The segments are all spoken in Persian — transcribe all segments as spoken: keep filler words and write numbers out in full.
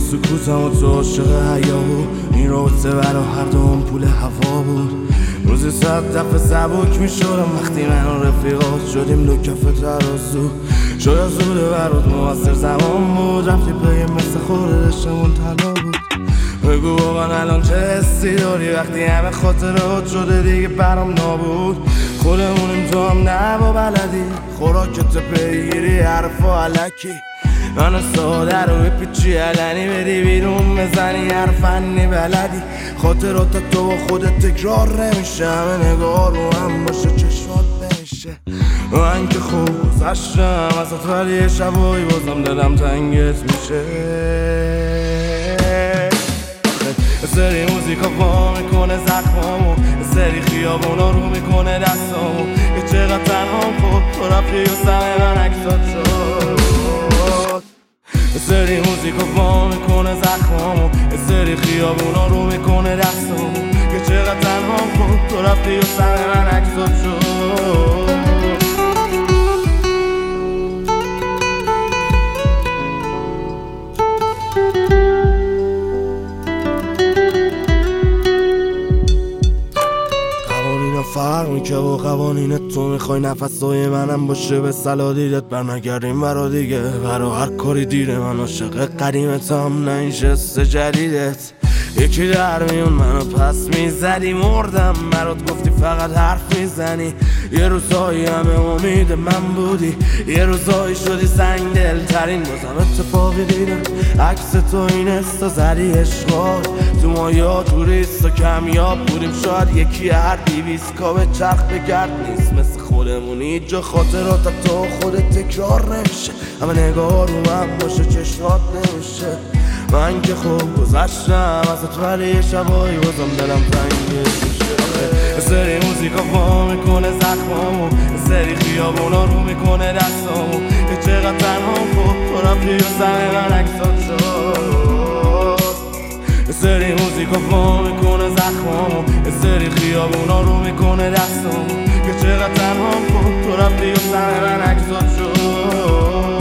سکوتم و تو عاشق حیا بود. این رابطه برا هر دوم پول هوا بود. روزی صد دفعه سبک میشدم وقتی من و رفیقات شدیم دو کف ترازو. شاید زوده برات موثر زمان بود، رفتی پی مثل خورده دشتمون طلا بود. بگو واقعا الان چه حسی داری وقتی همه خاطرات شده دیگه برام نابود. خودمونیم تو هم نه با بلدی خوراکت پیگیری حرفا علکی. من ساده رو بپیچی علنی بدی بیرون بزنی هر فنی بلدی. خاطرات تو با خودت تکرار نمیشه، همه نگاه رو هم باشه چشمات نمیشه. من که خوب گذشتم ازت ولی شبایی بازم دلم تنگت میشه. سری موزیکا وا میکنه زخمامو، سری خیابونا رو میکنه دستامو. یه چقدر تنهام خب تو رفتی و سمه من اکسات شد. سری موزیکا وا میکنه زخمامو، سری خیابونا رو میکنه دستامو. یه چقدر تنهام خب تو رفتی و سمه من اکسات شد. فرق میکنه با قوانین تو، میخوای نفسای منم باشه به سلادیدت برنگردیم برا دیگه. برا هر کاری دیره من عاشق قدیمتم نه این جست جدیدت. یکی در میون منو پس میزدی مردم برات گفتی فقط حرف میزنی. یه روزایی همه امید من بودی، یه روزایی شدی سنگ دل ترین. بازم اتفاقی دیدم عکس تو این استا زدی عشقا. تو ما یا توریست و کمیاب بودیم شاید یکی هر دیویست کا به چرخ بگرد نیست مثل خودمونی. جا خاطرات تو خودت تکرار نمیشه، همه نگاه رو من باشه چشمات نمیشه. من که خوب گذشتم ازت ولی شبایی بازم دلم تنگت میشه. سری موزیکا وا میکنه زخمامو، سری خیابونا رو میکنه دستامو. یه چقدر تنهام خب تو رفتی و سمه من اکسات شد. سری موزیکا وا میکنه زخمامو، سری خیابونا رو میکنه دستامو. یه چقدر تنهام خب تو رفتی و سمه من اکسات شد.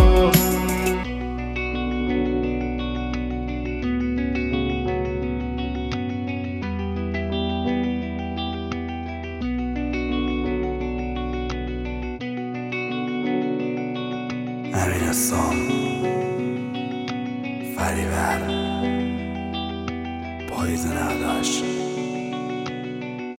امین حسام فریبر پاییز نوداش.